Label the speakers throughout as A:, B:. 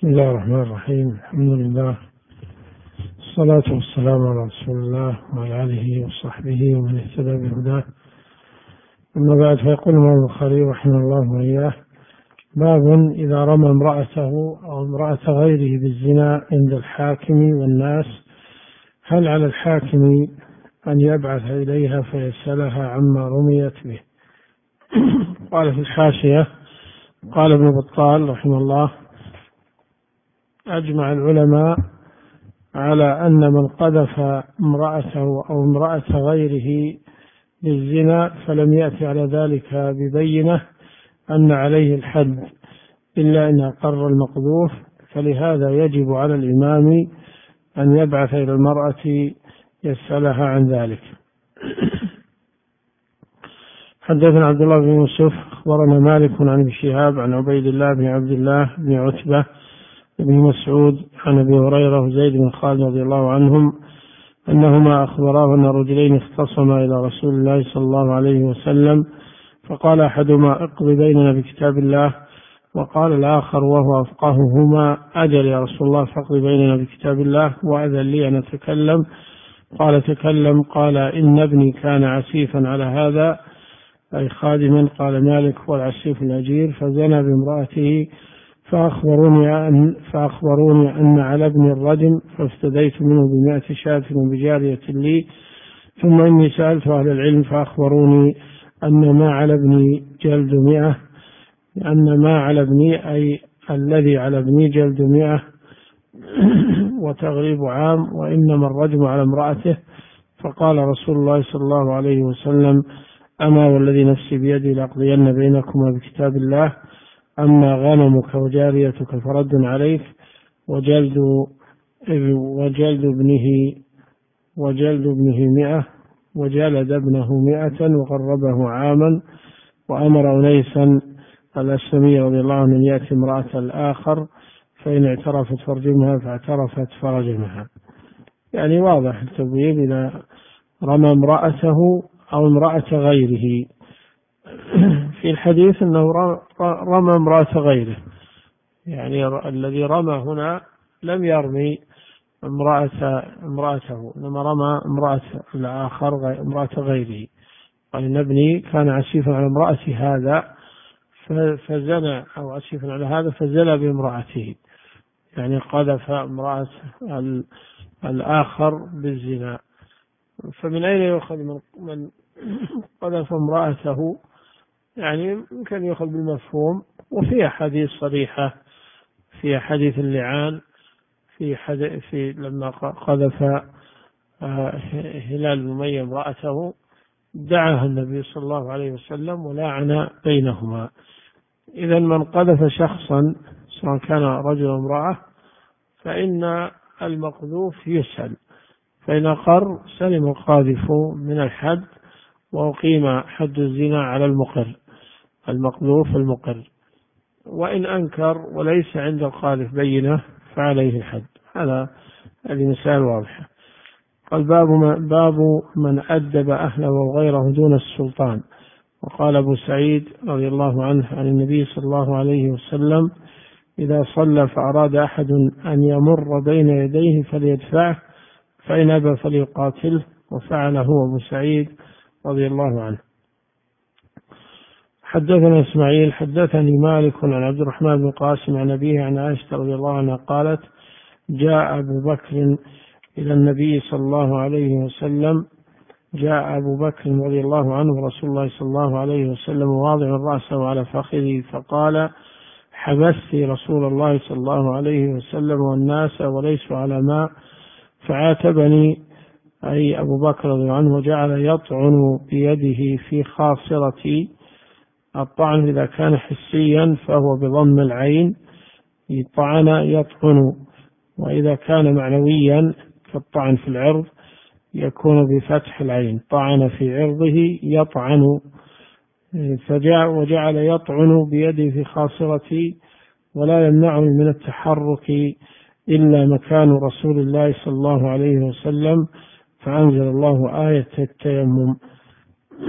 A: بسم الله الرحمن الرحيم. الحمد لله، الصلاة والسلام على رسول الله وعلى آله وصحبه ومن اهتدى بهداه. أما بعد، فيقول الإمام البخاري رحمه الله وإياه: باب إذا رمى امرأته أو امرأة غيره بالزنا عند الحاكم والناس، هل على الحاكم أن يبعث إليها فيسألها عما رميت به؟ قال في الحاشية: قال ابن بطال رحمه الله: أجمع العلماء على أن من قذف امرأته أو امرأة غيره بالزنا فلم يأتي على ذلك ببينة أن عليه الحد إلا أن أقر المقذوف، فلهذا يجب على الإمام أن يبعث إلى المرأة يسألها عن ذلك. حدثنا عبد الله بن يوسف أخبرنا مالك عن ابن شهاب عن عبيد الله بن عبد الله بن عتبة بن مسعود عن أبي هريرة وزيد بن خالد رضي الله عنهم أنهما أخبراه أن رجلين اختصما إلى رسول الله صلى الله عليه وسلم، فقال أحدهما: اقض بيننا بكتاب الله، وقال الآخر وهو أفقههما: أجل يا رسول الله، فاقض بيننا بكتاب الله وأذن لي أن أتكلم. قال: تكلم. قال: إن ابني كان عسيفا على هذا، أي خادما. قال مالك: هو العسيف الأجير، فزنى بامرأته، فأخبروني أن على ابن الرجم، فافتديت منه ب100 شاة بجارية لي، ثم إني سألت أهل العلم فأخبروني أن ما على ابني جلد 100، أن ما على ابني أي الذي على ابني جلد 100 وتغريب عام، وإنما الرجم على امرأته. فقال رسول الله صلى الله عليه وسلم: أما والذي نفسي بيدي لأقضين بينكما بكتاب الله، أما غنمك وجاريتك فرد عليك، وجلد ابنه 100، وجلد ابنه 100 وغربه عاما. وأمر أنيسا الأسلمي رضي الله عنه أن يأتي امرأة الآخر، فإن اعترفت فرجمها، فاعترفت فرجمها. يعني واضح التبويب: إذا رمى امرأته أو امرأة غيره. في الحديث أنه رمى امرأة غيره، يعني الذي رمى هنا لم يرمي امرأته، إنما رمى امرأة الآخر، امرأة غيره. قال: إن ابني كان عسيفا على امرأة هذا فزنى، أو عسيفا على هذا فزنى بامرأته، يعني قذف امرأة الآخر بالزنا. فمن أين يؤخذ من قذف امرأته؟ يعني يمكن يؤخذ بالمفهوم، وفي أحاديث صريحة، في حديث اللعان، في لما قذف هلال بن أمية امرأته، دعاها النبي صلى الله عليه وسلم ولعن بينهما. إذا من قذف شخصا سواء كان رجل أو امرأة فإن المقذوف يسأل، فإن أقر سلم القاذف من الحد، وأقيم حد الزنا على المقذوف المقر. وإن أنكر وليس عند القاذف بينة فعليه الحد. هذه مثال واضحة. قال: باب من أدب أهله وغيره دون السلطان. وقال أبو سعيد رضي الله عنه عن النبي صلى الله عليه وسلم: إذا صلى فأراد أحد أن يمر بين يديه فليدفعه، فإن أبى فليقاتله. وفعله أبو سعيد رضي الله عنه. حدثنا إسماعيل حدثني مالك عن عبد الرحمن بن قاسم عن أبيه عن عائشة رضي الله عنها قالت: جاء أبو بكر إلى النبي صلى الله عليه وسلم، جاء أبو بكر رضي الله عنه رسول الله صلى الله عليه وسلم واضع رأسه على فخذه، فقال: حبست رسول الله صلى الله عليه وسلم والناس وليسوا على ماء، فعاتبني، أي أبو بكر رضي الله عنه، وجعل يطعن بيده في خاصرتي. الطعن إذا كان حسيا فهو بضم العين، طعن يطعن، وإذا كان معنويا كالطعن في العرض يكون بفتح العين، طعن في عرضه يطعن. وجعل يطعن بيده في خاصرتي، ولا يمنعني من التحرك إلا مكان رسول الله صلى الله عليه وسلم، فأنزل الله آية التيمم.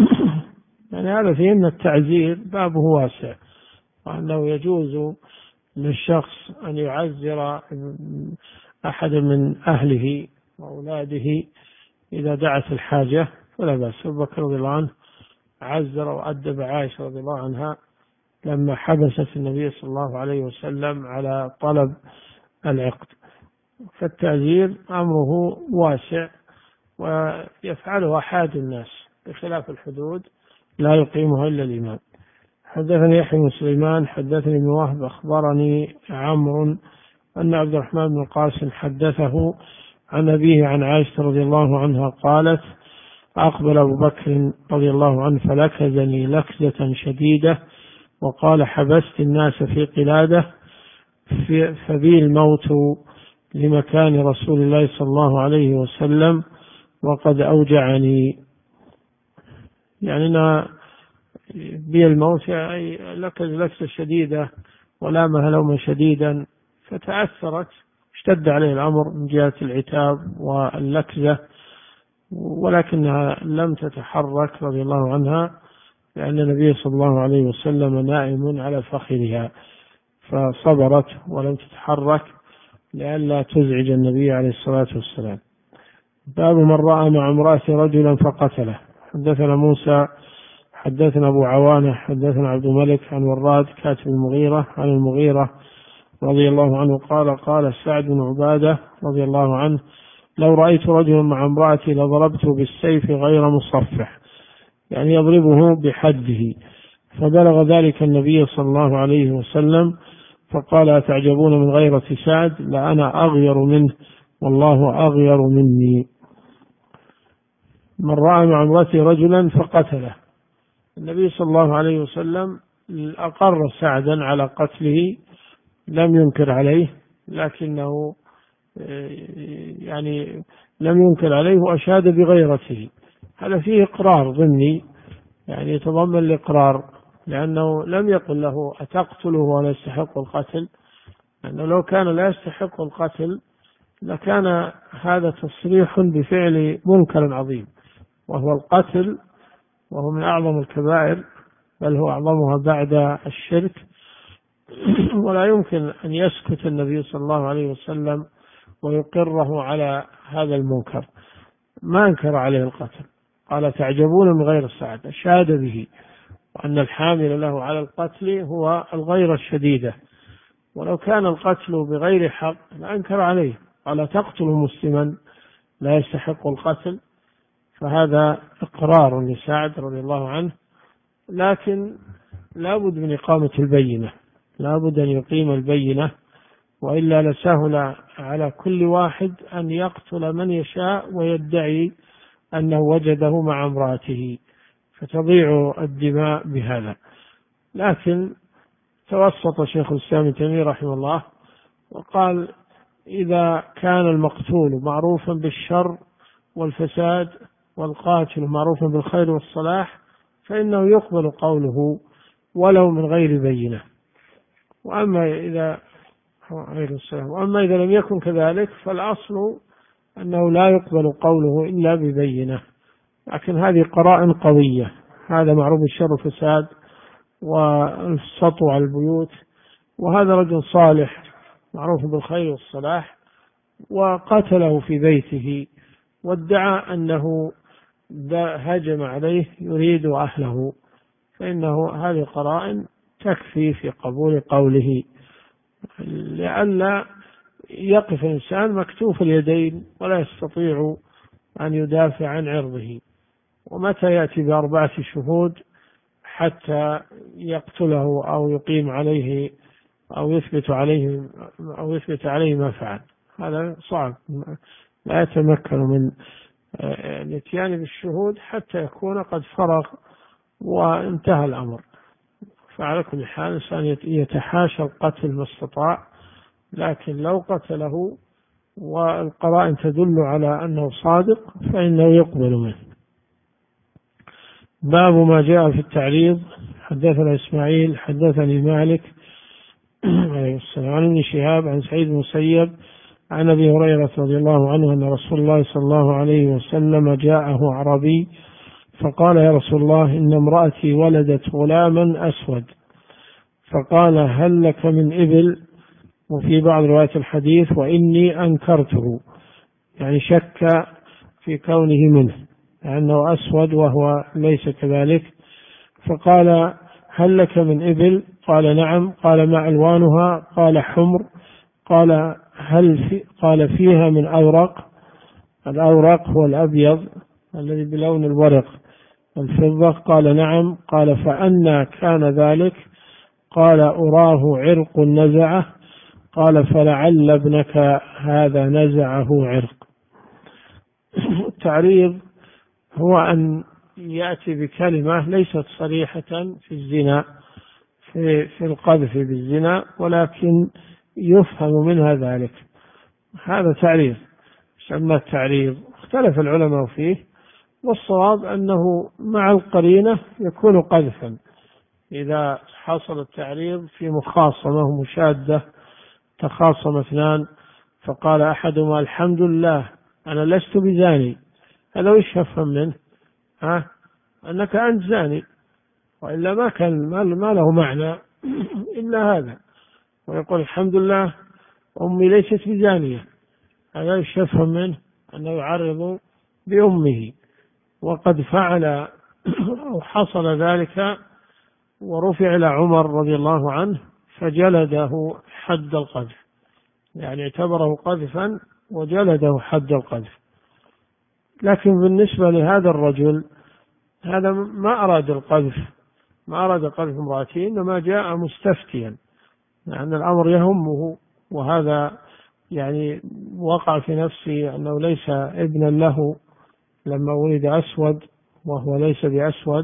A: يعني هذا فيه أن التعزير بابه واسع، وأنه يجوز للشخص أن يعزر أحد من أهله وأولاده إذا دعت الحاجة فلا بأس. أبو بكر رضي الله عنه عزر وأدب عائشة رضي الله عنها لما حبست النبي صلى الله عليه وسلم على طلب العقد. فالتعزير أمره واسع ويفعله أحد الناس بخلاف الحدود لا يقيمها إلا الإمام. حدثني يحيى بن سليمان حدثني ابن وهب أخبرني عمرو أن عبد الرحمن بن القاسم حدثه عن أبيه عن عائشة رضي الله عنها قالت أقبل أبو بكر رضي الله عنه فلكزني لكزة شديدة وقال حبست الناس في قلادة فبي الموت لمكان رسول الله صلى الله عليه وسلم وقد أوجعني. يعني أنا بي الموت أي لكزة شديدة ولامها لوما شديدا فتأثرت اشتد عليه الأمر من جهة العتاب واللكزة ولكنها لم تتحرك رضي الله عنها لأن النبي صلى الله عليه وسلم نائم على فخذها فصبرت ولم تتحرك لئلا تزعج النبي عليه الصلاة والسلام. باب من رأى مع امرأته رجلا فقتله. حدثنا موسى حدثنا أبو عوانة حدثنا عبد الملك عن وراد كاتب المغيرة عن المغيرة رضي الله عنه قال قال سعد بن عبادة رضي الله عنه لو رأيت رجلا مع امرأتي لضربته بالسيف غير مصفح، يعني يضربه بحده. فبلغ ذلك النبي صلى الله عليه وسلم فقال أتعجبون من غيرة سعد لأنا أغير منه والله أغير مني. من رأى مع امرأته رجلا فقتله. النبي صلى الله عليه وسلم أقر سعدا على قتله لم ينكر عليه لكنه يعني لم ينكر عليه وأشاد بغيرته. هذا فيه إقرار ضمني يعني يتضمن الإقرار لأنه لم يقل له أتقتله ولا يستحق القتل، لأنه لو كان لا يستحق القتل لكان هذا تصريح بفعل منكر عظيم وهو القتل، وهو من أعظم الكبائر بل هو أعظمها بعد الشرك. ولا يمكن أن يسكت النبي صلى الله عليه وسلم ويقره على هذا المنكر. ما أنكر عليه القتل، قال تعجبون من غير سعد، أشاد به وأن الحامل له على القتل هو الغيرة الشديدة، ولو كان القتل بغير حق لأنكر عليه قال تقتل مسلما لا يستحق القتل. فهذا إقرار لسعد رضي الله عنه، لكن لا بد من إقامة البينة، لا بد أن يقيم البينة وإلا لسهل على كل واحد أن يقتل من يشاء ويدعي أنه وجده مع امرأته فتضيع الدماء بهذا. لكن توسط شيخ الإسلام ابن تيمية رحمه الله وقال إذا كان المقتول معروفا بالشر والفساد والقاتل معروفا بالخير والصلاح فإنه يقبل قوله ولو من غير بينة. وأما إذا لم يكن كذلك فالأصل أنه لا يقبل قوله إلا ببينة. لكن هذه قرائن قوية، هذا معروف بالشر والفساد والسطو على البيوت، وهذا رجل صالح معروف بالخير والصلاح وقتله في بيته وادعى أنه هجم عليه يريد أهله، فإنه هذه قرائن تكفي في قبول قوله، لئلا يقف الإنسان مكتوف اليدين ولا يستطيع أن يدافع عن عرضه. ومتى يأتي بأربعة شهود حتى يقتله أو يقيم عليه أو يثبت عليه ما فعل؟ هذا صعب، لا يتمكن من الاتيان بالشهود حتى يكون قد فرغ وانتهى الأمر. فعلى كل حال الإنسان يتحاشى القتل ما استطاع، لكن لو قتله والقرائن تدل على أنه صادق فإنه يقبل منه. باب ما جاء في التعريض. حدثنا إسماعيل حدثني مالك عليه السلام عن ابن شهاب عن سعيد بن المسيب عن أبي هريرة رضي الله عنه أن رسول الله صلى الله عليه وسلم جاءه أعرابي فقال يا رسول الله إن امرأتي ولدت غلاما أسود، فقال هل لك من إبل؟ وفي بعض روايات الحديث وإني أنكرته، يعني شك في كونه منه لأنه أسود وهو ليس كذلك. فقال هل لك من إبل؟ قال نعم. قال ما ألوانها؟ قال حمر. قال قال فيها من أورق؟ الأورق هو الأبيض الذي بلون الورق الفضة. قال نعم. قال فأنى كان ذلك؟ قال أراه عرق نزعه. قال فلعل ابنك هذا نزعه عرق. التعريض هو أن يأتي بكلمة ليست صريحة في الزنا، في القذف بالزنا، ولكن يفهم منها ذلك، هذا تعريض، يسمى التعريض. اختلف العلماء فيه، والصواب أنه مع القرينة يكون قذفا إذا حصل التعريض في مخاصمة مشادة، تخاصم اثنان فقال أحدهما الحمد لله أنا لست بزاني، هذا وش يفهم منه؟ أنك أنت زاني، وإلا ما كان ما له معنى إلا هذا. ويقول الحمد لله أمي ليست بزانية، هذا وش يفهم منه؟ أنه يعرض بأمه. وقد فعل أو حصل ذلك ورفع إلى عمر رضي الله عنه فجلده حد القذف، يعني اعتبره قذفا وجلده حد القذف. لكن بالنسبة لهذا الرجل هذا ما أراد القذف، ما أراد قذف امرأته، إنما جاء مستفتيا لأن الأمر يهمه، وهذا يعني وقع في نفسي أنه ليس ابنا له لما ولد أسود وهو ليس بأسود،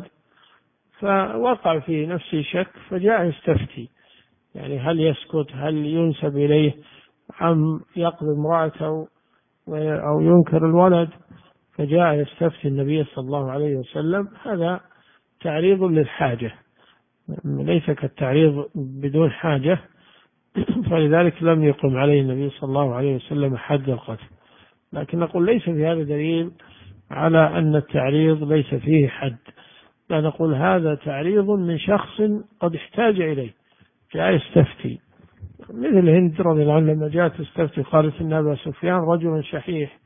A: فوقع في نفسي شك فجاء يستفتي، يعني هل يسكت، هل ينسب إليه، أم يقذف امرأته أو ينكر الولد. فجاء يستفتي النبي صلى الله عليه وسلم. هذا تعريض للحاجة، ليس كالتعريض بدون حاجة، فلذلك لم يقم عليه النبي صلى الله عليه وسلم حد القذف. لكن نقول ليس في هذا دليل على أن التعريض ليس فيه حد، لا، نقول هذا تعريض من شخص قد احتاج إليه، جاء يستفتي، مثل هند رضي الله عنها لما جاءت تستفتي قالت إن أبا سفيان رجل شحيح،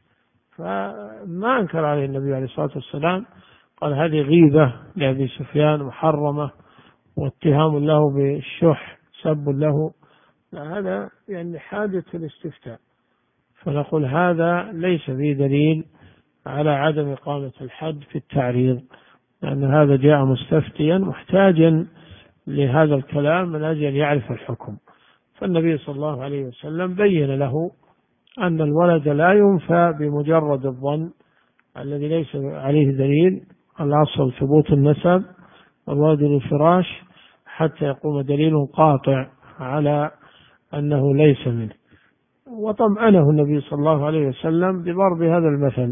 A: فما أنكر عليه النبي عليه الصلاة والسلام، قال هذه غيبة لأبي سفيان محرمة واتهام له بالشح سب له، هذا يعني حاجة الاستفتاء. فنقول هذا ليس فيه دليل على عدم إقامة الحد في التعريض، لأن هذا جاء مستفتيا محتاجا لهذا الكلام من أجل يعرف الحكم. فالنبي صلى الله عليه وسلم بين له أن الولد لا ينفى بمجرد الظن الذي ليس عليه دليل، الأصل ثبوت النسب والولد للفراش حتى يقوم دليل قاطع على أنه ليس منه. وطمأنه النبي صلى الله عليه وسلم بضرب هذا المثل،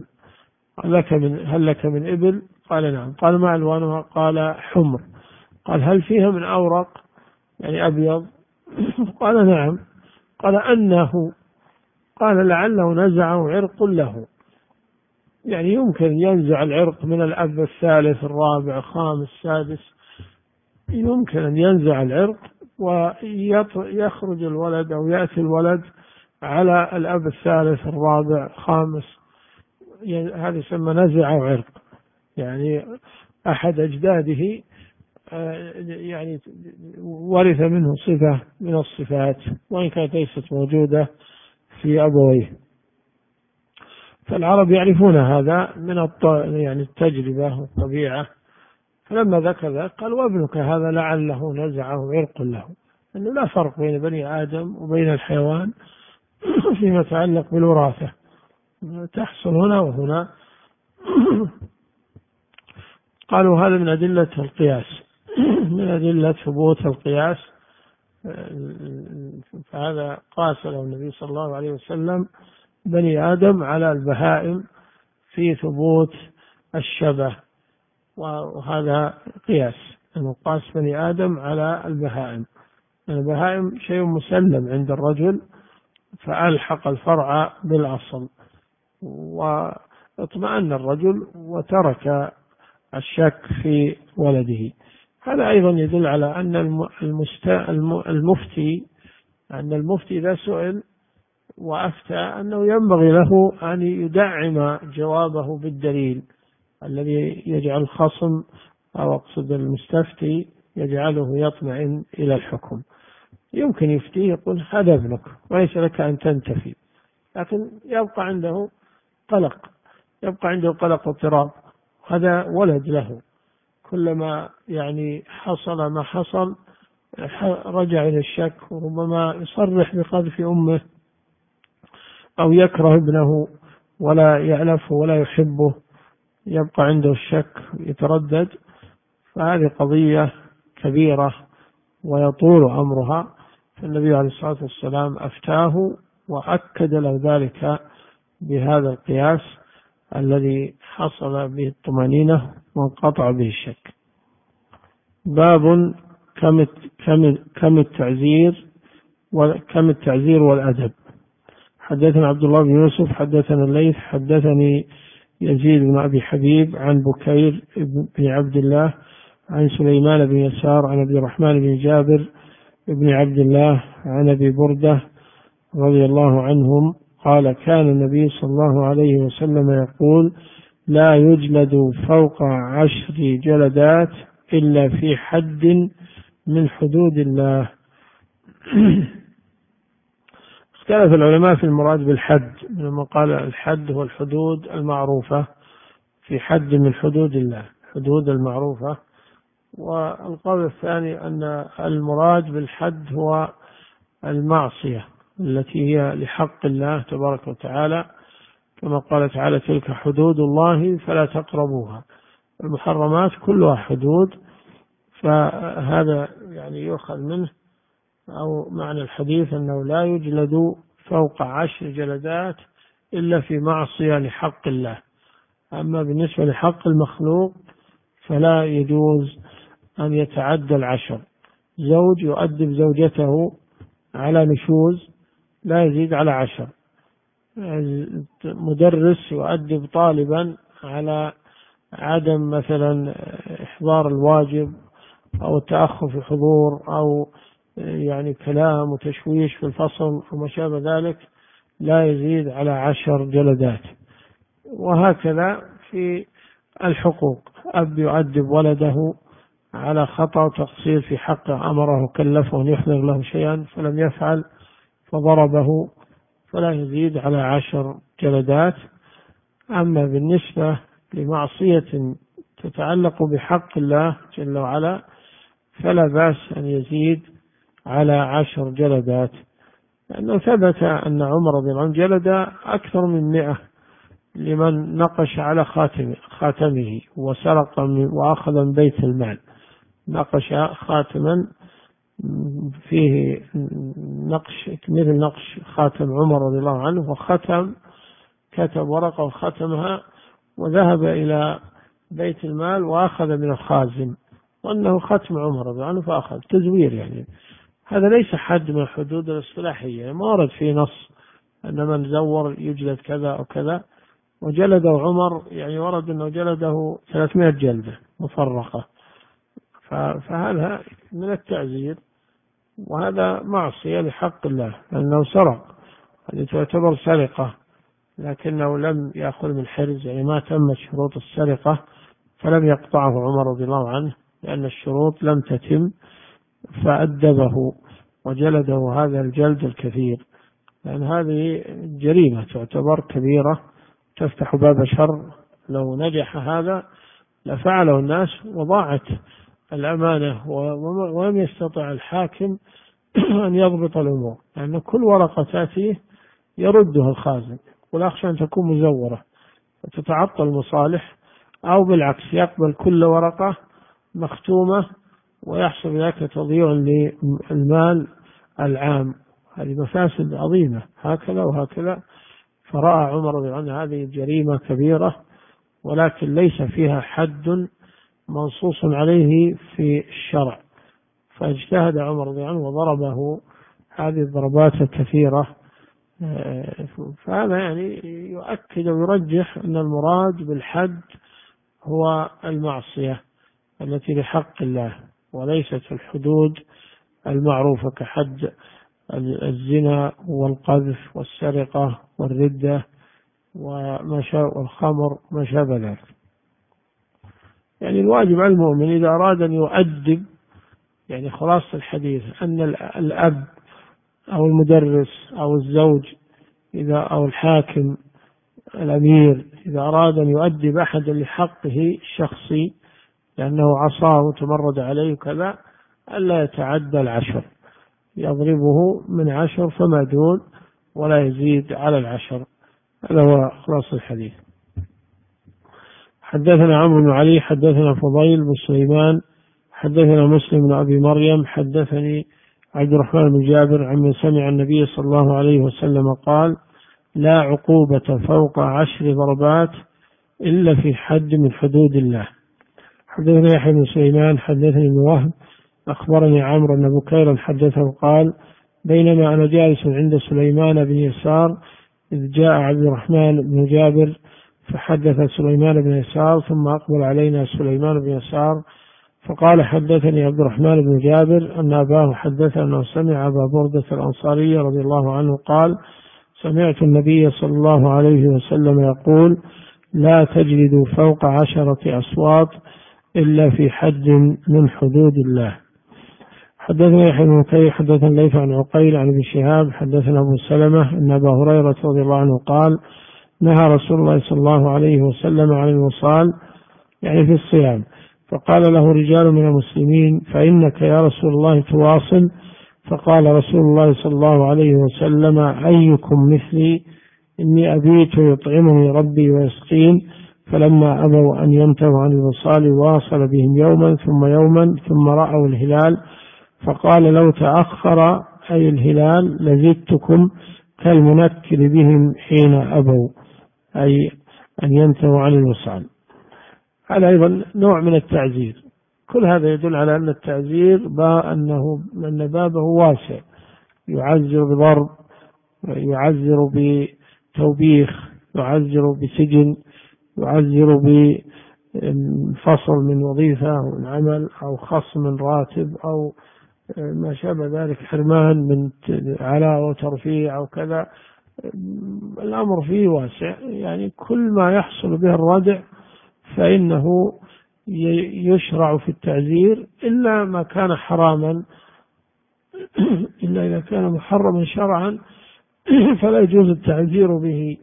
A: هل لك من إبل؟ قال نعم. قال ما ألوانها؟ قال حمر. قال هل فيها من أورق يعني أبيض؟ قال نعم. قال أنه؟ قال لعله نزعه عرق له، يعني يمكن ينزع العرق من الأب الثالث الرابع الخامس السادس، يمكن أن ينزع العرق ويخرج الولد أو يأتي الولد على الأب الثالث الرابع الخامس، هذا يسمى نزع عرق، يعني أحد أجداده يعني ورث منه صفة من الصفات وإن كانت ليست موجودة في أبويه. فالعرب يعرفون هذا من يعني التجربة والطبيعة. فلما ذكر ذلك قال وابنك هذا لعله نزعه عرق له، أنه لا فرق بين بني آدم وبين الحيوان فيما يتعلق بالوراثة، تحصل هنا وهنا. قالوا هذا من أدلة القياس، من أدلة ثبوت القياس. فهذا قاس له النبي صلى الله عليه وسلم بني آدم على البهائم في ثبوت الشبه، وهذا قياس أنه قاس بني آدم على البهائم. البهائم شيء مسلم عند الرجل فألحق الفرع بالأصل، واطمأن الرجل وترك الشك في ولده. هذا أيضا يدل على أن المفتي أن المفتي إذا سئل وأفتى أنه ينبغي له أن يدعم جوابه بالدليل الذي يجعل الخصم أو أقصد المستفتي يجعله يطمئن إلى الحكم. يمكن يفتيه يقول هذا ابنك وليس لك أن تنتفي، لكن يبقى عنده قلق، يبقى عنده قلق واضطراب، هذا ولد له، كلما يعني حصل ما حصل رجع إلى الشك، وربما يصرح بقذف أمه أو يكره ابنه ولا يألفه ولا يحبه، يبقى عنده الشك يتردد. فهذه قضية كبيرة ويطول أمرها، فالنبي عليه الصلاة والسلام أفتاه وأكد له ذلك بهذا القياس الذي حصل به الطمأنينة وانقطع به الشك. باب كم التعزير والأدب. حدثنا عبد الله بن يوسف حدثنا الليث حدثني يزيد بن أبي حبيب عن بكير بن عبد الله عن سليمان بن يسار عن عبد الرحمن بن جابر بن عبد الله عن أبي بردة رضي الله عنهم قال كان النبي صلى الله عليه وسلم يقول لا يجلد فوق 10 جلدات إلا في حد من حدود الله. اختلف العلماء في المراد بالحد، لما قال الحد هو الحدود المعروفة، في حد من حدود الله، حدود المعروفة. والقول الثاني أن المراد بالحد هو المعصية التي هي لحق الله تبارك وتعالى، كما قال تعالى تلك حدود الله فلا تقربوها. المحرمات كلها حدود، فهذا يعني يؤخذ منه أو معنى الحديث أنه لا يجلد فوق 10 جلدات إلا في معصية لحق الله. أما بالنسبة لحق المخلوق فلا يجوز أن يتعدى 10. زوج يؤدب زوجته على نشوز لا يزيد على 10. مدرس يؤدب طالبا على عدم مثلا إحضار الواجب أو التأخر في الحضور أو يعني كلام وتشويش في الفصل وما شابه ذلك لا يزيد على 10 جلدات. وهكذا في الحقوق، أب يؤدب ولده على خطأ وتقصير في حقه، أمره وكلفه أن يحضر له شيئا فلم يفعل فضربه، فلا يزيد على 10 جلدات. أما بالنسبة لمعصية تتعلق بحق الله جل وعلا فلا بأس أن يزيد على 10 جلدات، لأنه ثبت أن عمر رضي الله عنه جلد أكثر من 100 لمن نقش على خاتمه وسرق وأخذ من بيت المال. نقش خاتما فيه نقش مثل نقش خاتم عمر رضي الله عنه، وختم كتب ورقة وختمها وذهب إلى بيت المال وأخذ من الخازن وأنه ختم عمر رضي الله عنه فأخذ تزوير. يعني هذا ليس حد من الحدود الاصطلاحية، ما ورد فيه نص أن من زور يجلد كذا أو كذا. وجلده عمر يعني ورد أنه جلده 300 جلدة مفرقة، فهذا من التعزير، وهذا معصية لحق الله لأنه سرق، هذه تعتبر سرقة لكنه لم يأخذ من حرز، يعني ما تمت شروط السرقة فلم يقطعه عمر رضي الله عنه لأن الشروط لم تتم، فأدبه وجلده هذا الجلد الكثير، لأن هذه جريمة تعتبر كبيرة تفتح باب شر. لو نجح هذا لفعله الناس وضاعت الأمانة ولم يستطع الحاكم أن يضبط الأمور، لأن كل ورقة تأتيه يردها الخازن، ولا أخشى أن تكون مزورة فتتعطل المصالح، أو بالعكس يقبل كل ورقة مختومة ويحصل ذلك تضييع للمال العام. هذه مفاسد عظيمة هكذا وهكذا. فرأى عمر رضي الله عنه هذه جريمة كبيرة ولكن ليس فيها حد منصوص عليه في الشرع، فاجتهد عمر رضي الله عنه وضربه هذه الضربات الكثيرة. فهذا يعني يؤكد ويرجح أن المراد بالحد هو المعصية التي لحق الله وليست الحدود المعروفة كحد الزنا والقذف والسرقة والردة والخمر ما شابه ذلك. يعني الواجب على المؤمن إذا أراد أن يؤدب، يعني خلاصة الحديث أن الأب أو المدرس أو الزوج أو الحاكم الأمير إذا أراد أن يؤدب أحدا لحقه الشخصي لأنه عصاه وتمرد عليه كذا، ألا يتعدى 10، يضربه من 10 فما دون ولا يزيد على 10. هذا هو خلاص الحديث. حدثنا عمرو بن علي حدثنا فضيل بن سليمان حدثنا مسلم بن أبي مريم حدثني عبد الرحمن بن جابر عمن سمع النبي صلى الله عليه وسلم قال: لا عقوبة فوق 10 ضربات إلا في حد من حدود الله. حدثنا يحيى بن سليمان حدثني ابن وهب أخبرني عمرو أن بكيرا حدثه قال: بينما أنا جالس عند سليمان بن يسار إذ جاء عبد الرحمن بن جابر فحدث سليمان بن يسار، ثم أقبل علينا سليمان بن يسار فقال: حدثني عبد الرحمن بن جابر أن أباه حدث أنه سمع أبا بردة الأنصاري رضي الله عنه قال: سمعت النبي صلى الله عليه وسلم يقول: لا تجلدوا فوق 10 أصوات إلا في حد من حدود الله. حدثنا يحيى بن بكير حدثنا الليث عن عقيل عن ابن شهاب حدثنا أبو سلمة أن أبا هريرة رضي الله عنه قال: نهى رسول الله صلى الله عليه وسلم عن الوصال، يعني في الصيام، فقال له رجال من المسلمين: فإنك يا رسول الله تواصل؟ فقال رسول الله صلى الله عليه وسلم: أيكم مثلي؟ إني أبيت يطعمني ربي ويسقين. فلما أبوا أن ينتهوا عن الوصال واصل بهم يوما ثم يوما ثم رأوا الهلال، فقال: لو تأخر أي الهلال لزدتكم كالمنكر بهم حين أبوا، أي أن ينتهوا عن الوصال. هذا أيضا نوع من التعزير. كل هذا يدل على أن التعزير أن بابه واسع، يعزر بضرب، يعزر بتوبيخ، يعزر بسجن، يعزر بفصل من وظيفة أو من عمل أو خصم من راتب أو ما شابه ذلك، حرمان من علاوة وترفيع أو كذا. الأمر فيه واسع، يعني كل ما يحصل به الردع فإنه يشرع في التعزير، إلا ما كان حراما، إلا إذا كان محرما شرعا فلا يجوز التعزير به،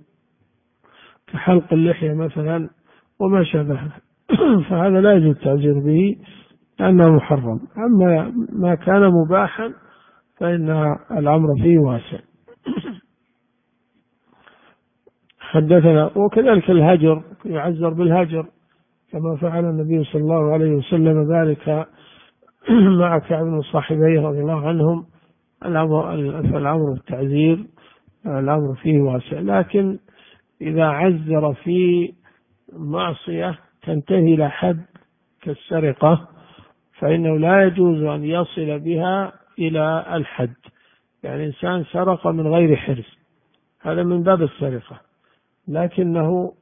A: كحلق اللحية مثلا وما شابه فهذا لا يجوز التعزير به لأنه محرم. أما ما كان مباحا فإن الأمر فيه واسع. حدثنا وكذلك الهجر، يعزر بالهجر كما فعل النبي صلى الله عليه وسلم ذلك مع كعب بن صاحبيه رضي الله عنهم. الأمر التعزير الأمر فيه واسع، لكن إذا عزر في معصية تنتهي إلى حد كالسرقة فإنه لا يجوز أن يصل بها إلى الحد. يعني إنسان سرق من غير حرز، هذا من باب السرقة، لكنه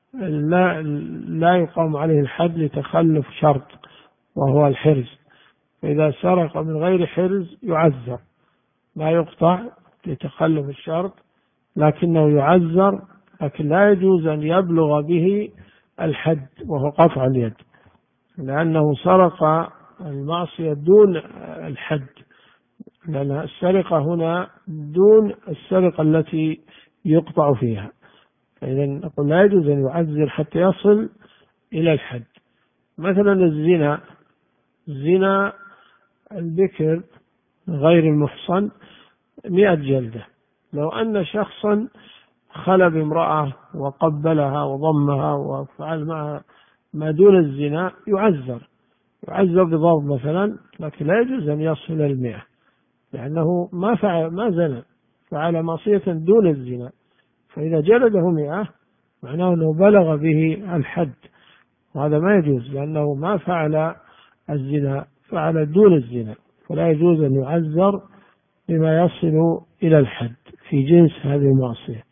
A: لا يقام عليه الحد لتخلف شرط وهو الحرز. فإذا سرق من غير حرز يعزر، لا يقطع لتخلف الشرط لكنه يعزر، لكن لا يجوز أن يبلغ به الحد وهو قطع اليد، لأنه سرق المعصية دون الحد، لأن السرقة هنا دون السرقة التي يقطع فيها. فإذا نقول لا يجوز أن يعزر حتى يصل إلى الحد. مثلا الزنا البكر غير المحصن 100 جلدة. لو أن شخصا خلى بامرأة وقبلها وضمها وفعل معها ما دون الزنا يعزر بضرب مثلا، لكن لا يجوز أن يصل إلى 100 لأنه ما زنى، فعل معصية دون الزنا. فإذا جلده 100 معناه أنه بلغ به الحد، وهذا ما يجوز لأنه ما فعل الزنا، فعل دون الزنا، فلا يجوز أن يعزر بما يصل إلى الحد في جنس هذه المعصية.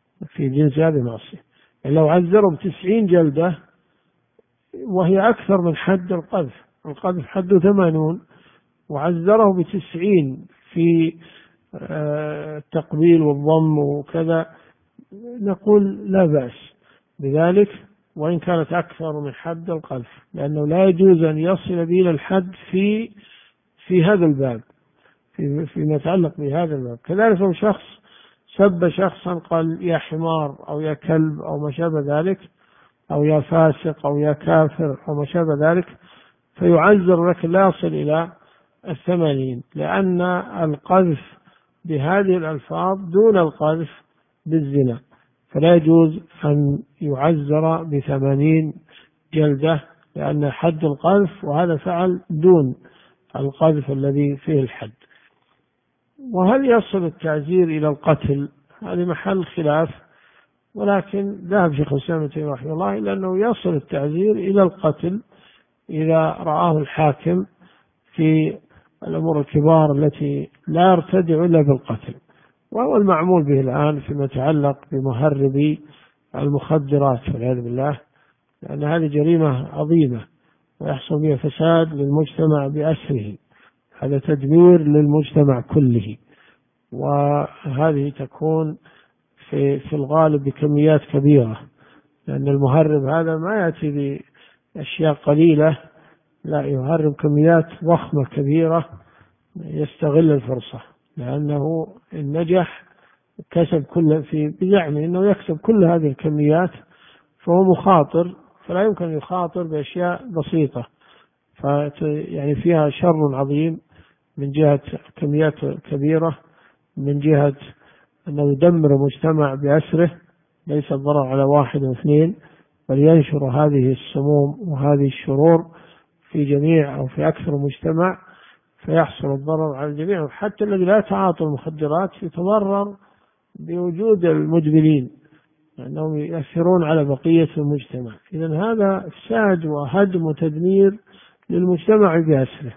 A: يعني لو عزره ب90 جلدة وهي أكثر من حد القذف حده 80، وعزره ب90 في التقبيل والضم وكذا، نقول لا بأس بذلك وإن كانت أكثر من حد القذف، لأنه لا يجوز أن يصل به إلى الحد في هذا الباب، فيما يتعلق بهذا الباب. كذلك لو شخص سب شخصا قال يا حمار أو يا كلب أو ما شابه ذلك، أو يا فاسق أو يا كافر أو ما شابه ذلك، فيعذر، لكن لا يصل إلى 80، لأن القذف بهذه الألفاظ دون القذف بالزنا، فلا يجوز أن يعزر ب80 جلدة، لأن حد القذف وهذا فعل دون القذف الذي فيه الحد. وهل يصل التعزير إلى القتل؟ هذه محل خلاف، ولكن ذهب شيخ الإسلام ابن تيمية رحمه الله إلى أنه يصل التعزير إلى القتل إذا رآه الحاكم في الأمور الكبار التي لا يرتدع إلا بالقتل، وهو المعمول به الآن فيما يتعلق بمهربي المخدرات والعياذ بالله، لأن هذه جريمة عظيمة ويحصل بها فساد للمجتمع بأسره، هذا تدمير للمجتمع كله، وهذه تكون في الغالب بكميات كبيرة، لأن المهرب هذا ما يأتي بأشياء قليلة، لا، يهرب كميات ضخمة كبيرة، يستغل الفرصة، لأنه إن نجح كسب بزعمه أنه يكسب كل هذه الكميات، فهو مخاطر، فلا يمكن أن يخاطر بأشياء بسيطة، يعني فيها شر عظيم من جهة كميات كبيرة، من جهة أنه يدمر مجتمع بأسره، ليس الضرر على واحد واثنين، بل ينشر هذه السموم وهذه الشرور في جميع أو في أكثر مجتمع، فيحصل الضرر على الجميع، حتى الذي لا يتعاطى المخدرات يتضرر بوجود المدمنين، لأنهم يؤثرون على بقية المجتمع. إذن هذا إفساد وهدم وتدمير للمجتمع بأسره،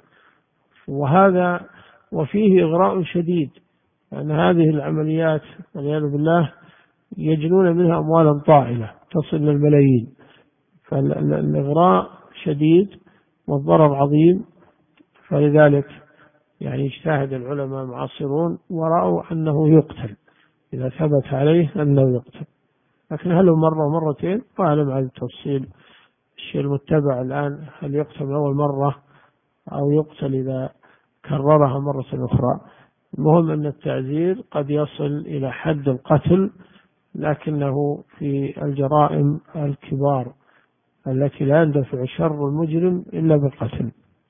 A: وفيه إغراء شديد، لأن هذه العمليات والعياذ بالله يجنون منها أموالا طائلة تصل للملايين، فالإغراء شديد والضرر عظيم، فلذلك يعني اجتهد العلماء المعاصرون ورأوا أنه يقتل إذا ثبت عليه أنه يقتل، لكن هل مرة ومرتين أعلم عن التفصيل. الشيء المتبع الآن هل يقتل من أول مرة أو يقتل إذا كررها مرة أخرى؟ المهم أن التعزير قد يصل إلى حد القتل، لكنه في الجرائم الكبار التي لا يندفع شر المجرم إلا بالقتل.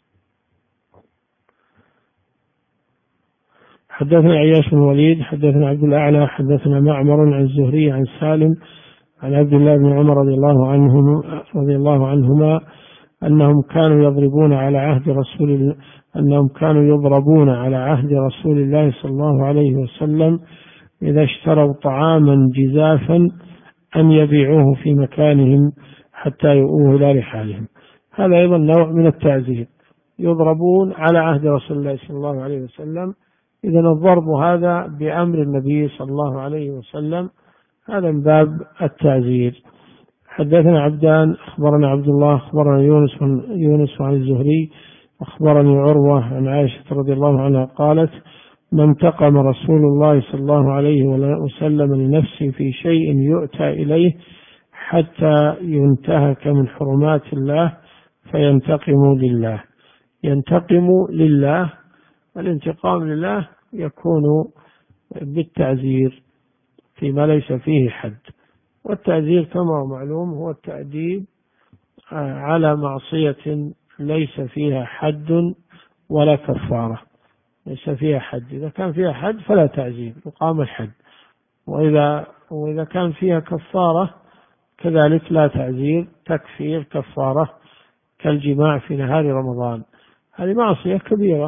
A: حدثنا عياش بن الوليد حدثنا عبد الأعلى حدثنا معمر عن الزهري عن سالم عن عبد الله بن عمر رضي الله عنهما أنهم كانوا يضربون على عهد رسول الله صلى الله عليه وسلم إذا اشتروا طعاما جزافا أن يبيعوه في مكانهم حتى يؤوه إلى رحالهم. هذا أيضا نوع من التعزير، يضربون على عهد رسول الله صلى الله عليه وسلم، إذا الضرب هذا بأمر النبي صلى الله عليه وسلم، هذا من باب التعزير. حدثنا عبدان أخبرنا عبد الله أخبرنا يونس عن الزهري أخبرني عروة عن عائشة رضي الله عنها قالت: ما انتقم رسول الله صلى الله عليه وسلم لنفسه في شيء يؤتى إليه حتى ينتهك من حرمات الله فينتقم لله. ينتقم لله، الانتقام لله يكون بالتعزير فيما ليس فيه حد، والتعزير كما هو معلوم هو التأديب على معصية ليس فيها حد ولا كفارة، ليس فيها حد. إذا كان فيها حد فلا تعزير، يقام الحد، وإذا كان فيها كفارة كذلك لا تعزير، تكفير كفارة كالجماع في نهار رمضان، هذه معصية كبيرة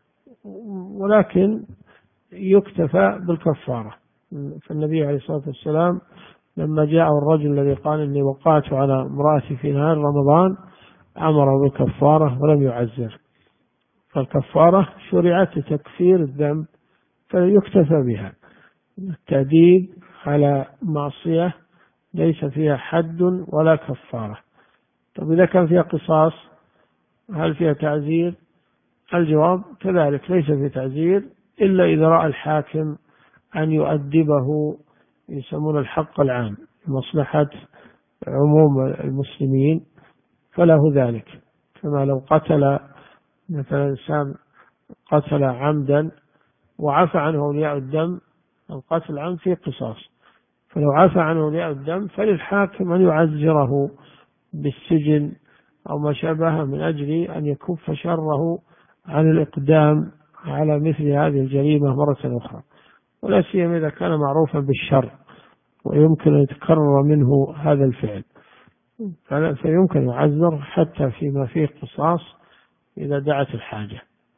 A: ولكن يكتفى بالكفارة. فالنبي عليه الصلاة والسلام لما جاء الرجل الذي قال إني وقعت على امرأتي في نهار رمضان أمر بالكفارة ولم يعزر، فالكفارة شرعت لتكفير الذنب فيكتفى بها. التأديب على معصية ليس فيها حد ولا كفارة. طب إذا كان فيها قصاص هل فيها تعزير؟ الجواب كذلك، ليس فيه تعزير، إلا إذا رأى الحاكم أن يؤدبه، يسمون الحق العام، مصلحة عموم المسلمين، فله ذلك. كما لو قتل مثلا إنسان قتل عمدا وعفى عنه أولياء الدم، القتل عمد فيه قصاص، فلو عفى عنه أولياء الدم فللحاكم أن يعزره بالسجن أو ما شابه من أجل أن يكف شره عن الإقدام على مثل هذه الجريمة مرة أخرى، ولا سيما إذا كان معروفا بالشر ويمكن أن يتكرر منه هذا الفعل، فيمكن يعزر حتى فيما فيه قصاص إذا دعت الحاجة.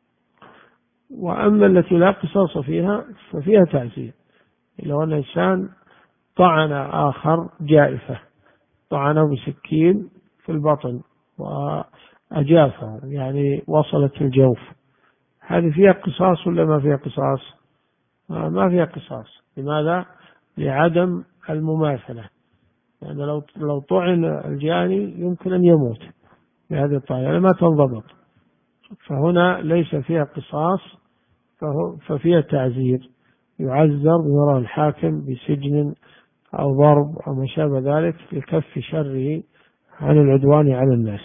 A: وأما التي لا قصاص فيها ففيها تعزير. لو أن إنسان طعن آخر جائفة، طعنه بسكين في البطن وأجافه، يعني وصلت الجوف، هذه فيها قصاص ولا ما فيها قصاص؟ ما فيها قصاص. لماذا؟ لعدم المماثلة، يعني لو طعن الجاني يمكن أن يموت بهذه الطعنة، يعني ما تنضبط، فهنا ليس فيها قصاص، ففيها تعزير، يعزر بمرأة الحاكم بسجن أو ضرب أو ما شابه ذلك لكف شره عن العدوان على الناس.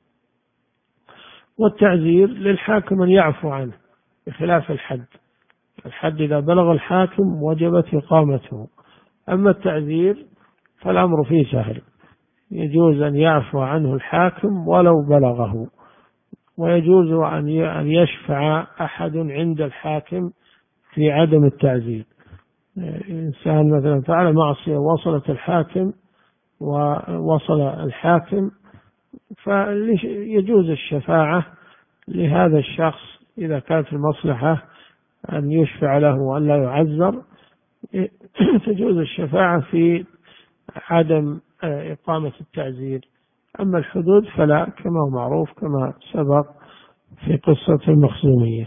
A: والتعزير للحاكم أن يعفو عنه بخلاف الحد. الحد إذا بلغ الحاكم وجبت إقامته، أما التعزير فالأمر فيه سهل، يجوز أن يعفو عنه الحاكم ولو بلغه، ويجوز أن يشفع أحد عند الحاكم في عدم التعزير. إنسان مثلا فعل معصية وصلت الحاكم ووصل الحاكم، فيجوز الشفاعة لهذا الشخص إذا كانت المصلحة أن يشفع له وأن لا يعزر، تجوز الشفاعة في عدم إقامة التعزير. أما الحدود فلا، كما هو معروف كما سبق في قصة المخزومية.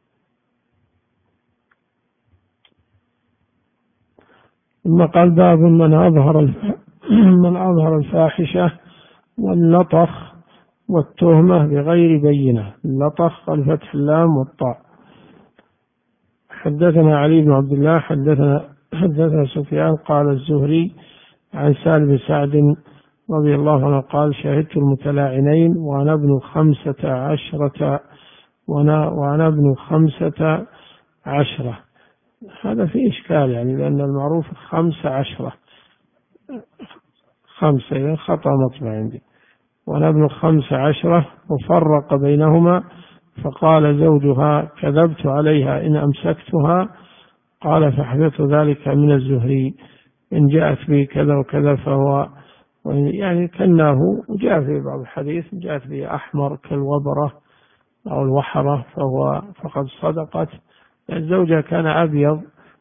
A: ثم قال باب من أظهر الفاحشة واللطخ والتهمة بغير بينة. اللطخ الفتح اللام والطاء. حدثنا علي بن عبد الله حدثنا سفيان قال الزهري عن سالم بن سعد رضي الله عنه قال شهدت المتلاعنين وأنا ابن 15. هذا في إشكال، يعني لأن المعروف 15، 5 إذا خطأ مطبع عندي. وأنا ابن 15 وفرق بينهما، فقال زوجها كذبت عليها إن أمسكتها، قال فحدثت ذلك من الزهري إن جاءت به كذا وكذا فهو، يعني كناه. وجاء في بعض الحديث جاءت به أحمر كالوبرة أو الوحرة فقد صدقت، يعني زوجها كان أبيض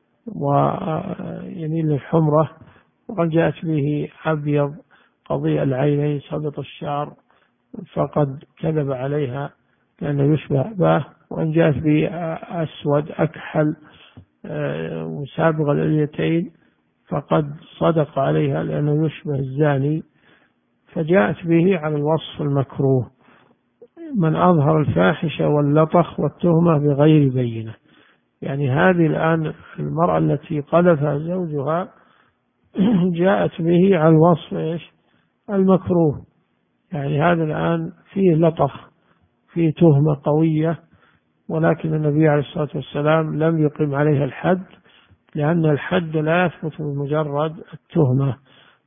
A: ويميل للحمرة، وقد جاءت به أبيض قضيء العينين سبط الشعر فقد كذب عليها لأنه يشبه به، وإن جاءت به أسود أكحل مسابغ اليتين فقد صدق عليها لأنه يشبه الزاني، فجاءت به على الوصف المكروه. من أظهر الفاحشة واللطخ والتهمة بغير بينة، يعني هذه الآن المرأة التي قذفها زوجها جاءت به على الوصف المكروه، يعني هذا الآن فيه لطخ، فيه تهمة قوية، ولكن النبي عليه الصلاة والسلام لم يقم عليها الحد، لأن الحد لا يثبت بمجرد التهمة،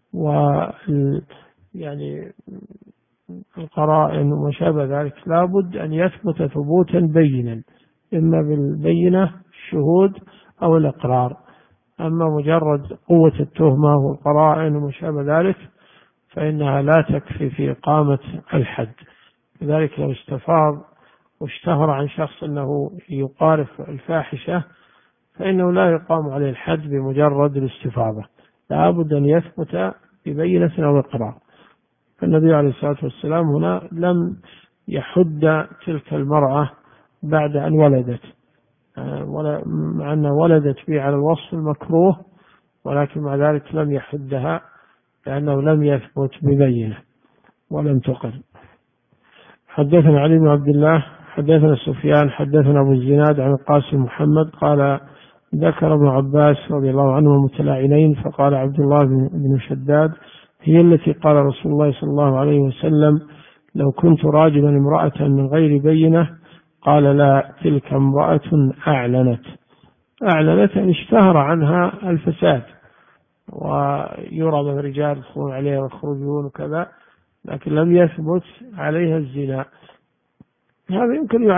A: يعني القرائن وما شابه ذلك لابد أن يثبت ثبوتا بينا، إما بالبينة الشهود أو الإقرار. أما مجرد قوة التهمة والقرائن وما شابه ذلك فإنها لا تكفي في إقامة الحد. لذلك لو استفاض واشتهر عن شخص أنه يقارف الفاحشة فإنه لا يقام عليه الحد بمجرد الاستفاضة، لابد أن يثبت ببينة أو إقرار. فالنبي عليه الصلاة والسلام هنا لم يحد تلك المرأة بعد أن ولدت، مع أنها ولدت به على الوصف المكروه، ولكن مع ذلك لم يحدها لأنه لم يثبت ببينة ولم تقر. حدثنا علي بن عبد الله حدثنا سفيان حدثنا أبو الزناد عن القاسم محمد قال ذكر ابن عباس رضي الله عنه متلاعنين، فقال عبد الله بن شداد هي التي قال رسول الله صلى الله عليه وسلم لو كنت راجما امرأة من غير بينة، قال لا، تلك امرأة أعلنت أن اشتهر عنها الفساد، ويرى من الرجال يدخلون عليها ويخرجون وكذا، لكن لم يثبت عليها الزنا. هذا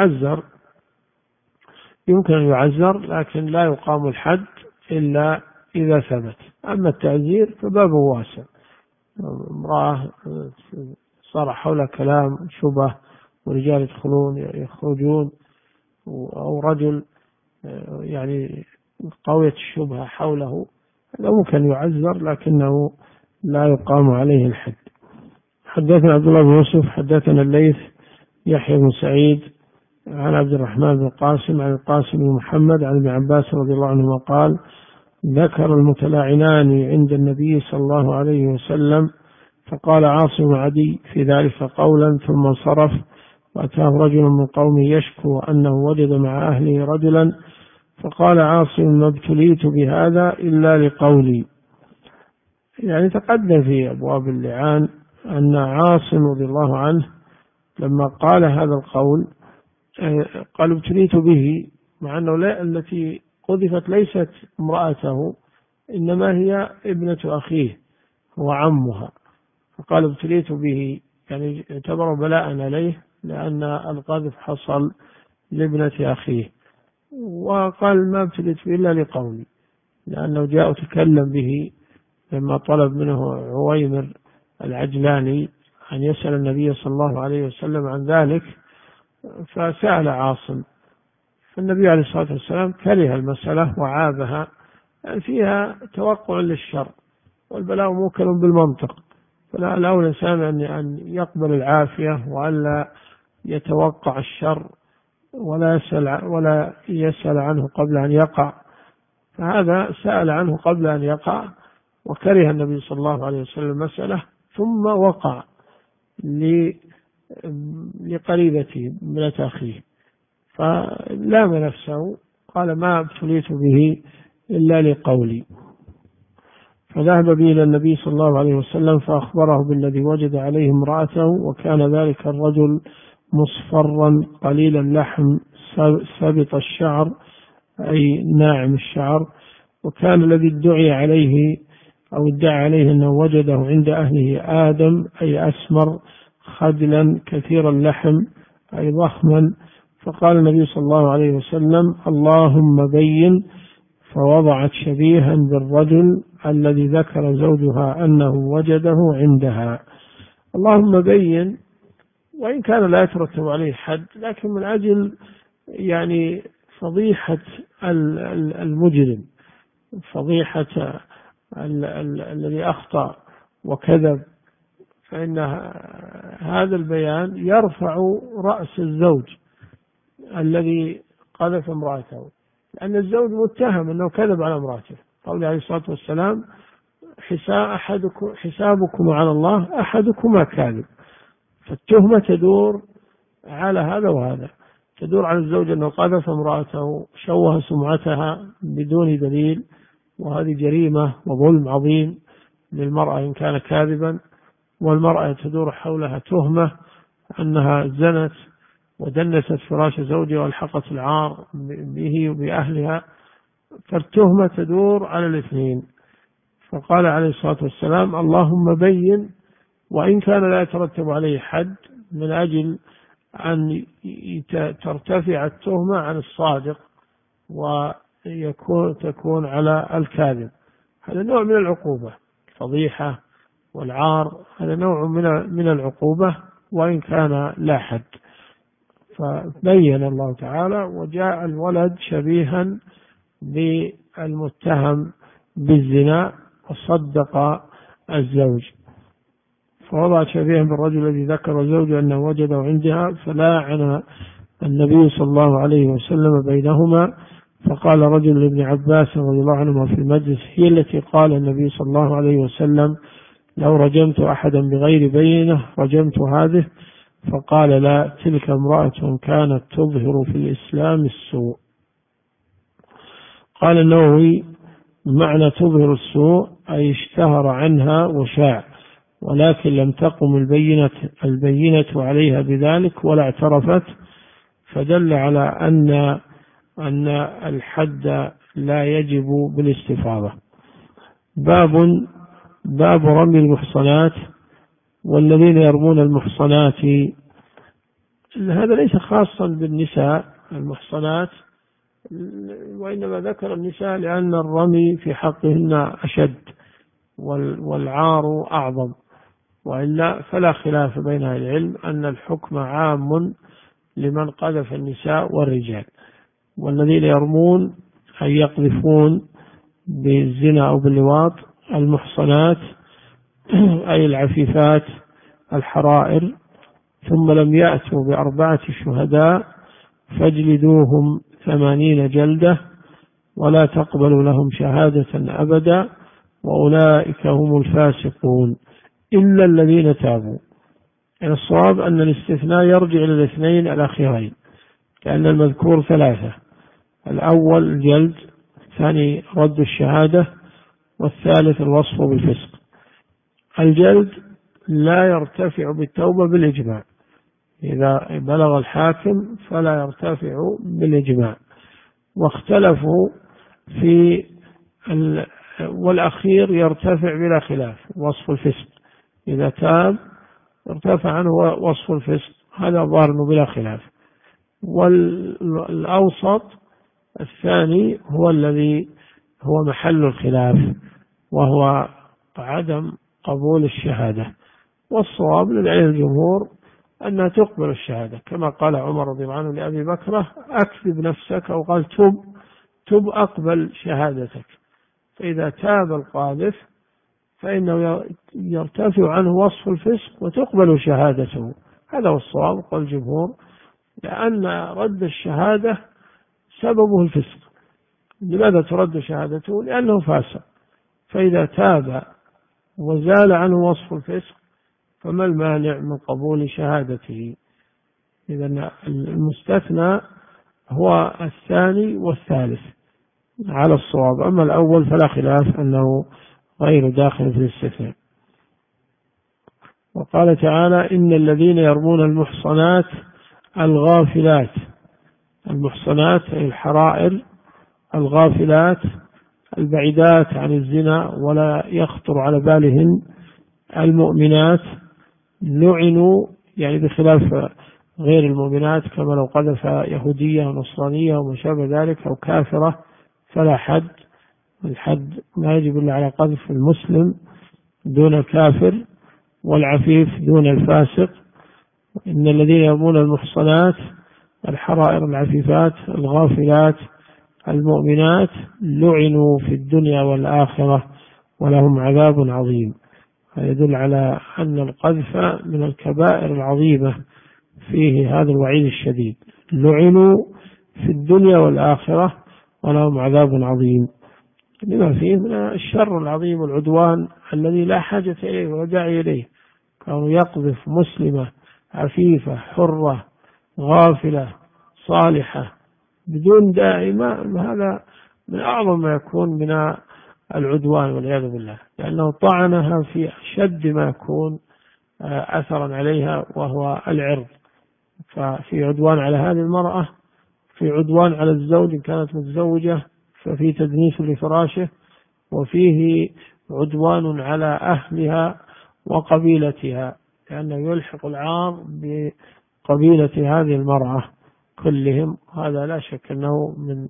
A: يمكن أن يعزر لكن لا يقام الحد إلا إذا ثبت. أما التعزير فبابه واسع، امرأة صار حول كلام شبه ورجال يدخلون يخرجون، أو رجل يعني قوية الشبهة حوله، هذا ممكن يعزر لكنه لا يقام عليه الحد. حدثنا عبد الله بن يوسف حدثنا الليث يحيى بن سعيد عن عبد الرحمن بن القاسم عن القاسم بن محمد عن ابن عباس رضي الله عنهما قال ذكر المتلاعنان عند النبي صلى الله عليه وسلم، فقال عاصم بن عدي في ذلك قولا ثم انصرف، وأتاه رجل من قومه يشكو أنه وجد مع أهله رجلا، فقال عاصم ما ابتليت بهذا إلا لقولي. يعني تقدم في أبواب اللعان أن عاصم رضي الله عنه لما قال هذا القول قال ابتليت به، مع أنه التي قذفت ليست امرأته إنما هي ابنة أخيه وعمها، فقال ابتليت به، يعني اعتبر بلاء عليه لأن القذف حصل لابنة أخيه، وقال ما ابتليت به إلا لقولي، لأنه جاء تكلم به لما طلب منه عويمر العجلاني أن يسأل النبي صلى الله عليه وسلم عن ذلك، فسأل عاصم، فالنبي عليه الصلاة والسلام كره المسألة وعابها، فيها توقع للشر، والبلاء موكل بالمنطق، فلا الإنسان أن يقبل العافية وألا يتوقع الشر ولا يسأل عنه قبل أن يقع، فهذا سأل عنه قبل أن يقع، وكره النبي صلى الله عليه وسلم مسألة ثم وقع لقريبته ابنة أخيه، فلام نفسه قال ما ابتليت به إلا لقولي، فذهب به إلى النبي صلى الله عليه وسلم فأخبره بالذي وجد عليه امرأته، وكان ذلك الرجل مصفرا قليل اللحم سبط الشعر أي ناعم الشعر، وكان الذي ادعى عليه أنه وجده عند أهله آدم أي أسمر خجلا كثير اللحم أي ضخما، فقال النبي صلى الله عليه وسلم اللهم بين، فوضعت شبيها بالرجل الذي ذكر زوجها أنه وجده عندها. اللهم بين، وإن كان لا يترتب عليه حد، لكن من أجل يعني فضيحة المجرم، فضيحة الذي أخطأ وكذب، فإن هذا البيان يرفع رأس الزوج الذي قذف امرأته، لأن الزوج متهم أنه كذب على امرأته، قال عليه الصلاة والسلام حسابكم على الله أحدكما كاذب، فالتهمة تدور على هذا وهذا، تدور على الزوج أنه قذف امرأته شوه سمعتها بدون دليل، وهذه جريمة وظلم عظيم للمرأة إن كان كاذبا، والمرأة تدور حولها تهمة أنها زنت ودنست فراش زوجها والحقت العار به وبأهلها، فالتهمة تدور على الاثنين، فقال عليه الصلاة والسلام اللهم بين، وإن كان لا يترتب عليه حد، من أجل أن ترتفع التهمة عن الصادق وتكون على الكاذب. هذا نوع من العقوبة، الفضيحة والعار هذا نوع من العقوبة وإن كان لا حد. فبين الله تعالى وجاء الولد شبيها بالمتهم بالزنا وصدق الزوج، فوضع شبيها بالرجل الذي ذكر زوجه أنه وجده عندها، فلاعن النبي صلى الله عليه وسلم بينهما، فقال رجل لابن عباس رضي الله عنهما في المجلس هي التي قال النبي صلى الله عليه وسلم لو رجمت أحدا بغير بينة رجمت هذه، فقال لا، تلك امرأة كانت تظهر في الإسلام السوء. قال النووي: معنى تظهر السوء أي اشتهر عنها وشاع، ولكن لم تقم البينة عليها بذلك ولا اعترفت، فدل على أن الحد لا يجب بالاستفاضة. باب رمي المحصنات والذين يرمون المحصنات. هذا ليس خاصا بالنساء المحصنات، وإنما ذكر النساء لأن الرمي في حقهن أشد والعار أعظم، وإلا فلا خلاف بين أهل العلم أن الحكم عام لمن قذف النساء والرجال. والذين يرمون أي يقذفون بالزنا أو باللواط المحصنات أي العفيفات الحرائر، ثم لم يأتوا ب4 شهداء فاجلدوهم 80 جلدة ولا تقبلوا لهم شهادة أبدا، وأولئك هم الفاسقون إلا الذين تابوا. يعني الصواب أن الاستثناء يرجع إلى الاثنين الأخيرين، لأن المذكور 3: الأول الجلد، الثاني رد الشهادة، والثالث الوصف بالفسق. الجلد لا يرتفع بالتوبة بالإجماع، إذا بلغ الحاكم فلا يرتفع بالإجماع، واختلفوا في والأخير يرتفع بلا خلاف وصف الفسق، إذا تاب ارتفع عنه وصف الفسق، هذا ظاهر بلا خلاف. والأوسط الثاني هو الذي هو محل الخلاف، وهو عدم قبول الشهادة. والصواب للعلم الجمهور أنها تقبل الشهادة، كما قال عمر رضي الله عنه لأبي بكرة: أكذب نفسك، أو قال تب أقبل شهادتك. فإذا تاب القاذف فإنه يرتفع عنه وصف الفسق وتقبل شهادته. هذا هو الصواب قال الجمهور، لأن رد الشهادة سببه الفسق. لماذا ترد شهادته؟ لأنه فاسق. فإذا تاب وزال عنه وصف الفسق فما المانع من قبول شهادته؟ إذن المستثنى هو الثاني والثالث على الصواب، أما الأول فلا خلاف أنه غير داخل في الاستثناء. وقال تعالى: إن الذين يرمون المحصنات الغافلات. المحصنات أي الحرائر الغافلات البعيدات عن الزنا ولا يخطر على بالهن المؤمنات، لعنوا، يعني بخلاف غير المؤمنات، كما لو قذف يهودية ونصرانية وما شابه ذلك أو كافرة فلا حد. الحد ما يجب إلا على قذف المسلم دون الكافر، والعفيف دون الفاسق. إن الذين يرمون المحصنات الحرائر العفيفات الغافلات المؤمنات لعنوا في الدنيا والآخرة ولهم عذاب عظيم. يدل على أن القذف من الكبائر العظيمة، فيه هذا الوعيد الشديد: لعنوا في الدنيا والآخرة ولهم عذاب عظيم، لما فيه من الشر العظيم والعدوان الذي لا حاجة إليه ولا داعي إليه. كانوا يقذف مسلمة عفيفة حرة غافلة صالحة بدون داعي، هذا من أعظم ما يكون من العدوان والعياذ بالله، لأنه طعنها في أشد ما يكون أثرا عليها وهو العرض. ففي عدوان على هذه المرأة، في عدوان على الزوج إن كانت متزوجة ففي تدنيس لفراشه، وفيه عدوان على أهلها وقبيلتها، لأنه يلحق العار بقبيلة هذه المرأة كلهم. هذا لا شك أنه من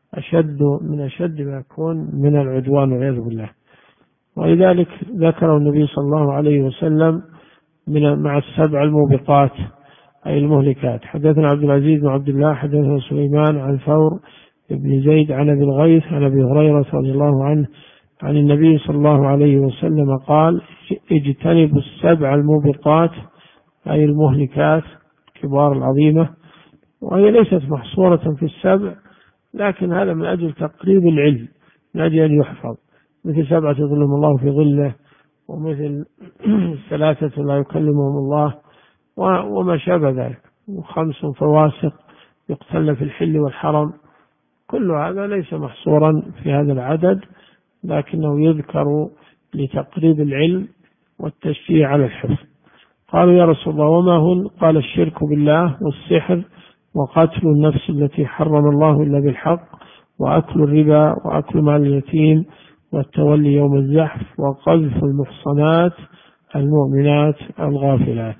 A: أشد ما يكون من العدوان والعياذ بالله. ولذلك ذكر النبي صلى الله عليه وسلم مع 7 الموبقات أي المهلكات. حدثنا عبد العزيز بن عبد الله حدثنا سليمان عن ثور بن زيد عن أبي الغيث عن أبي هريرة رضي الله عنه عن النبي صلى الله عليه وسلم قال: اجتنبوا 7 الموبقات أي المهلكات الكبار العظيمة. وهي ليست محصورة في 7، لكن هذا من أجل تقريب العلم، من أجل أن يحفظ، مثل 7 يظلهم الله في ظله، ومثل 3 لا يكلمهم الله، وما شابه ذلك، و5 فواسق يقتل في الحل والحرم. كل هذا ليس محصورا في هذا العدد، لكنه يذكر لتقريب العلم والتشجيع على الحفظ. قالوا يا رسول الله وما هن؟ قال الشرك بالله والسحر وقتل النفس التي حرم الله إلا بالحق وأكل الربا وأكل مال اليتيم والتولي يوم الزحف وقذف المحصنات المؤمنات الغافلات.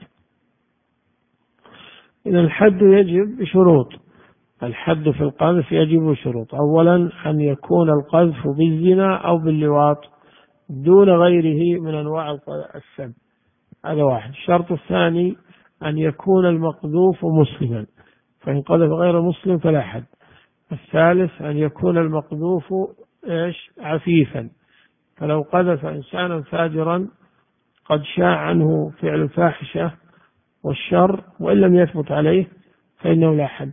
A: إذا الحد يجب بشروط. الحد في القذف يجب بشروط. أولا أن يكون القذف بالزنا أو باللواط دون غيره من أنواع السب، هذا واحد. الشرط الثاني أن يكون المقذوف مسلما، فإن قذف غير مسلم فلا حد. الثالث أن يكون المقذوف عفيفا، فلو قذف إنسانا فاجرا قد شاع عنه فعل الفاحشة والشر وإن لم يثبت عليه فإنه لا حد.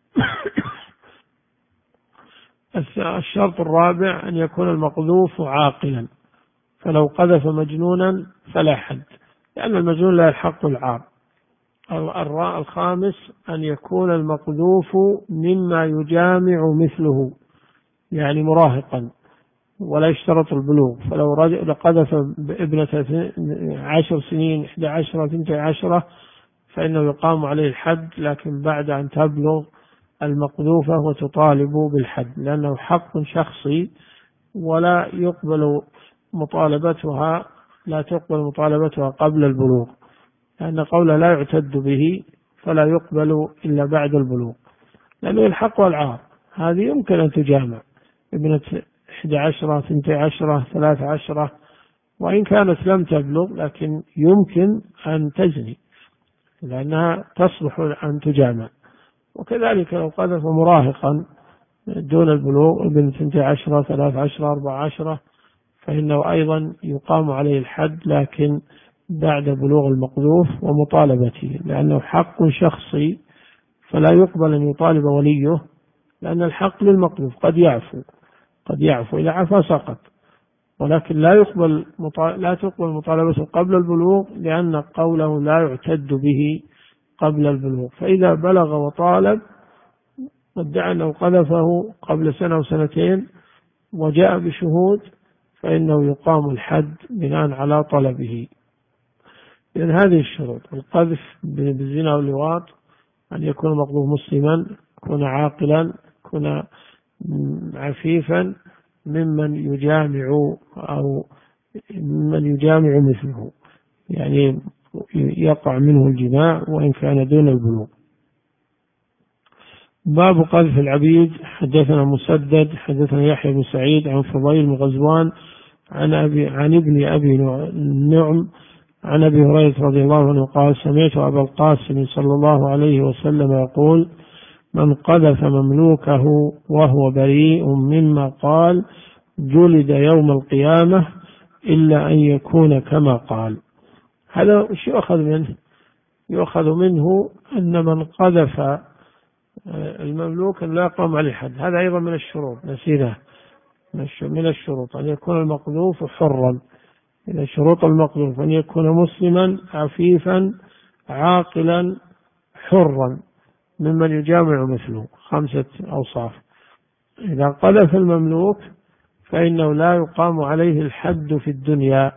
A: الشرط الرابع أن يكون المقذوف عاقلا، فلو قذف مجنونا فلا حد، لأن المجنون لا يلحق العار. الخامس أن يكون المقذوف مما يجامع مثله، يعني مراهقا ولا يشترط البلوغ، فلو قذف ابنة 10 سنين 11 12 فإنه يقام عليه الحد، لكن بعد أن تبلغ المقذوفة وتطالب بالحد، لأنه حق شخصي ولا يقبل مطالبتها، لا تقبل مطالبتها قبل البلوغ، لأن قوله لا يعتد به فلا يقبل إلا بعد البلوغ، لأنه الحق والعار. هذه يمكن أن تجامع ابنة 11 12 13 وإن كانت لم تبلغ، لكن يمكن أن تزني لأنها تصلح أن تجامع. وكذلك لو قذف مراهقا دون البلوغ ابن 12 13 14 فإنه أيضا يقام عليه الحد، لكن بعد بلوغ المقذوف ومطالبته، لأنه حق شخصي فلا يقبل أن يطالب وليه، لأن الحق للمقذوف قد يعفو إذا عفا سقط، ولكن لا تقبل مطالبته قبل البلوغ، لأن قوله لا يعتد به قبل البلوغ. فإذا بلغ وطالب وادعى أنه قذفه قبل 1 أو 2 وجاء بشهود فإنه يقام الحد بناء على طلبه. إذن هذه الشروط: القذف بالزنا واللواط، أن يكون المقذوف مسلما، يكون عاقلا، يكون عفيفا، ممن يجامع مثله، يعني يقع منه الجماع وإن كان دون البلوغ. باب قذف العبيد. حدثنا مسدد حدثنا يحيى بن سعيد عن فضيل بن غزوان عن ابن أبي نعم عن أبي هريرة رضي الله عنه قال: سمعت أبا القاسم صلى الله عليه وسلم يقول: من قذف مملوكه وهو بريء مما قال جلد يوم القيامة إلا أن يكون كما قال. هذا وش يؤخذ منه؟ يؤخذ منه أن من قذف المملوك لا يقام عليه الحد. هذا أيضا من الشروط، نسيناه، من الشروط أن يكون المقذوف حرا. إذا شروط المقذوف أن يكون مسلما عفيفا عاقلا حرا ممن يجامع مثله، 5 أوصاف. إذا قذف المملوك فإنه لا يقام عليه الحد في الدنيا،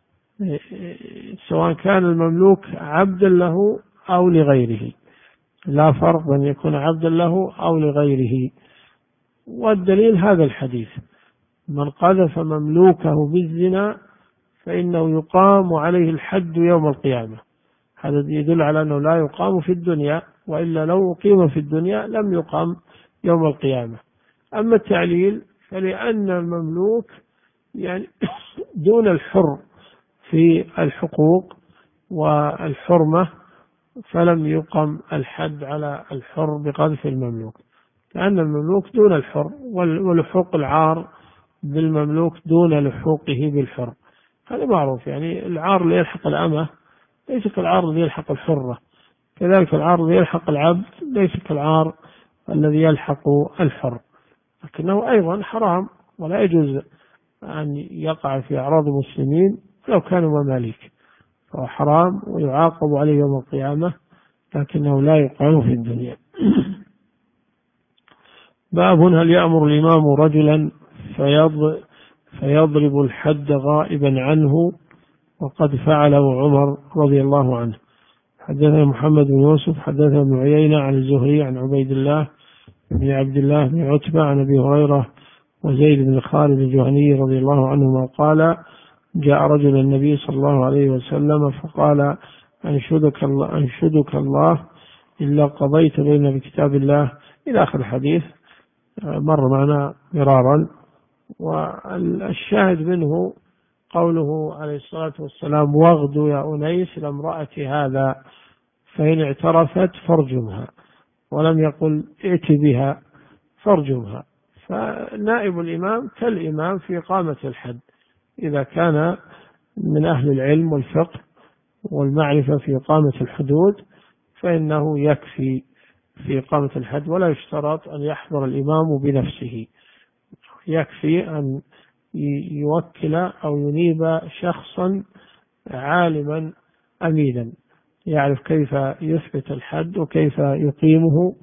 A: سواء كان المملوك عبدا له أو لغيره، لا فرق بين يكون عبدا له أو لغيره. والدليل هذا الحديث: من قذف مملوكه بالزنا فإنه يقام عليه الحد يوم القيامة. هذا يدل على أنه لا يقام في الدنيا، وإلا لو أقيم في الدنيا لم يقام يوم القيامة. أما التعليل فلأن المملوك يعني دون الحر في الحقوق والحرمة، فلم يقم الحد على الحر بقذف المملوك، لأن المملوك دون الحر، ولحوق العار بالمملوك دون لحوقه بالحر. هذا معروف، يعني العار اللي يلحق الأمة ليس كالعار الذي يلحق الحرة، كذلك العار الذي يلحق العبد ليس كالعار الذي يلحق الحر، لكنه أيضا حرام ولا يجوز أن يقع في أعراض المسلمين لو كانوا مماليك. فهو حرام ويعاقب عليه يوم القيامة، لكنه لا يقام في الدنيا. باب هل يأمر الإمام رجلا فيضرب الحد غائبا عنه وقد فعله عمر رضي الله عنه. حدثنا محمد بن يوسف حدثنا ابن عيينة عن الزهري عن عبيد الله بن عبد الله بن عتبة عن أبي هريرة وزيد بن خالد الجهني رضي الله عنهما قال جاء رجل النبي صلى الله عليه وسلم فقال أنشدك الله إلا قضيت بين بكتاب الله إلى آخر الحديث، مر معنا مرارا. والشاهد منه قوله عليه الصلاة والسلام واغدوا يا أنيس إلى امرأة هذا فإن اعترفت فارجمها، ولم يقل ائت بها فارجمها. فنائب الإمام كالإمام في إقامة الحد إذا كان من أهل العلم والفقه والمعرفة في إقامة الحدود، فإنه يكفي في إقامة الحد، ولا يشترط أن يحضر الإمام بنفسه، يكفي أن يوكل أو ينيب شخصا عالما أمينا يعرف كيف يثبت الحد وكيف يقيمه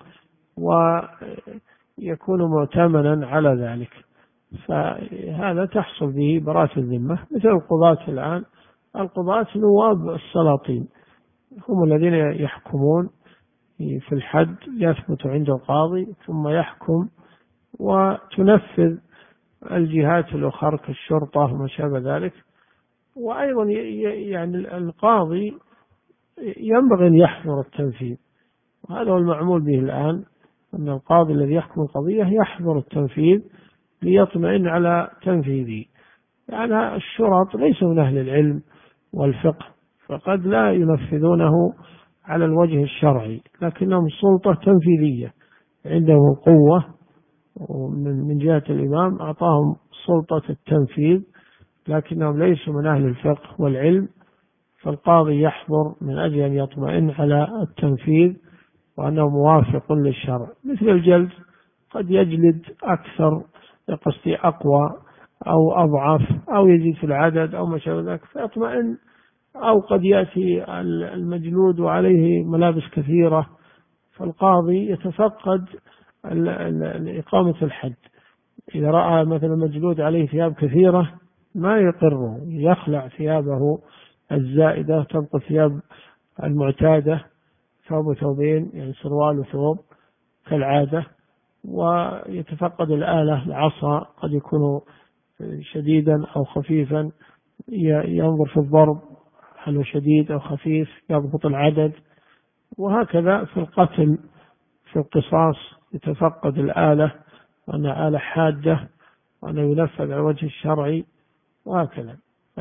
A: ويكون مؤتمنا على ذلك. فهذا تحصل به براءة الذمة. مثل القضاة الآن، القضاة نواب السلاطين، هم الذين يحكمون في الحد، يثبت عنده قاضي ثم يحكم وتنفذ الجهات الأخرى كالشرطة وما شابه ذلك. وأيضا يعني القاضي ينبغي أن يحضر التنفيذ، وهذا هو المعمول به الآن، أن القاضي الذي يحكم القضية يحضر التنفيذ ليطمئن على تنفيذه. يعني الشرط ليسوا من أهل العلم والفقه، فقد لا ينفذونه على الوجه الشرعي، لكنهم سلطة تنفيذية عندهم قوة، ومن جهة الإمام أعطاهم سلطة التنفيذ، لكنهم ليسوا من أهل الفقه والعلم. فالقاضي يحضر من أجل أن يطمئن على التنفيذ وأنه موافق للشرع. مثل الجلد، قد يجلد أكثر قصدي أقوى أو أضعف أو يزيد في العدد أو ما شابه ذلك فيطمئن، أو قد يأتي المجلود وعليه ملابس كثيرة، فالقاضي يتفقد إقامة الحد. إذا رأى مثلا مجلود عليه ثياب كثيرة ما يقره، يخلع ثيابه الزائدة، تبقى ثياب المعتادة، ثوب وثوبين، يعني سروال وثوب كالعادة، ويتفقد الآلة العصا قد يكون شديدا أو خفيفا، ينظر في الضرب هل هو شديد أو خفيف، يضبط العدد. وهكذا في القتل، في القصاص يتفقد الآلة وأنها آلة حادة وأنه ينفذ على الوجه الشرعي، وهكذا.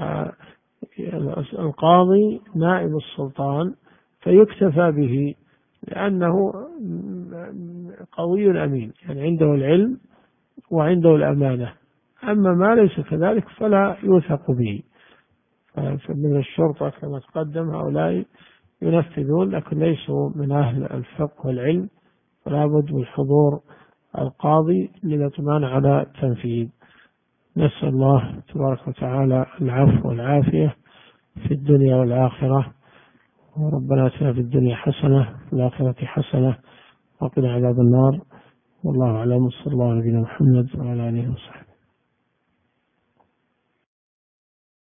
A: القاضي نائب السلطان فيكتفى به لأنه قوي أمين، يعني عنده العلم وعنده الأمانة. أما ما ليس كذلك فلا يوثق به. فمن الشرطة كما تقدم هؤلاء ينفذون لكن ليسوا من أهل الفقه والعلم، فلا بد من حضور القاضي للاطمئنان على التنفيذ. نسأل الله تبارك وتعالى العفو والعافية في الدنيا والآخرة، وربنا آتنا في الدنيا حسنة وفي الآخرة حسنة وقنا عذاب النار. والله أعلم، صلى الله على نبينا محمد وعلى آله وصحبه.